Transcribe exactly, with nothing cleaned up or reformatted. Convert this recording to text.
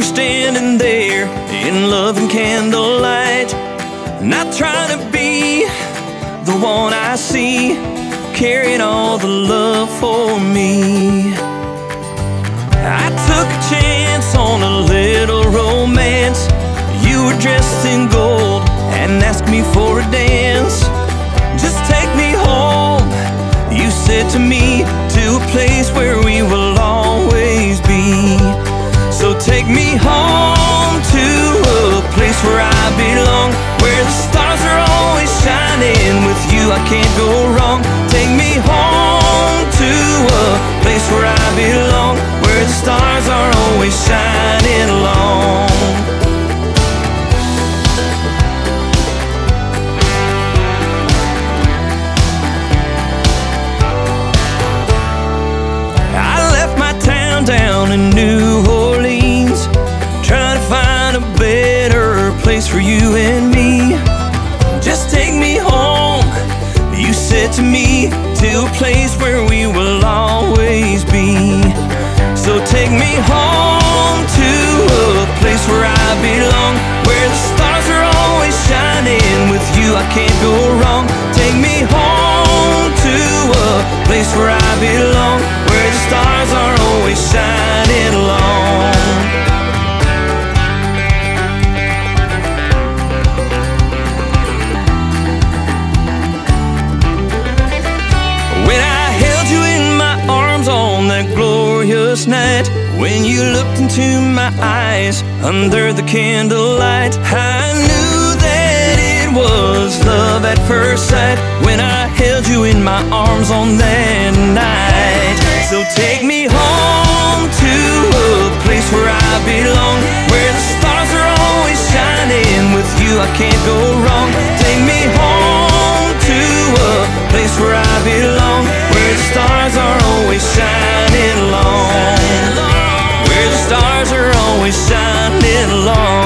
were standing there in love and candlelight, not trying to be the one I see, carrying all the love for me. I took a chance on a little romance. You were dressed in gold and asked me for a dance. Just take me home, you said to me, to a place where we will always be. So take me home to a place where I belong, where the stars are always shining. With you I can't go wrong. Take me home to a place where I belong, where the stars are always shining along. Down in New Orleans, trying to find a better place for you and me. Just take me home, you said to me, to a place where we will always be. So take me home to a place where I belong, where the stars are always shining. With you I can't go wrong. Take me home to a place where I belong, where the stars are always shining along. When I held you in my arms on that glorious night, when you looked into my eyes under the candlelight, I knew that it was love at first sight. When I held you in my arms on that night. So take me home to a place where I belong, where the stars are always shining. With you I can't go wrong. Take me home to a place where I belong, where the stars are always shining along, where the stars are always shining along.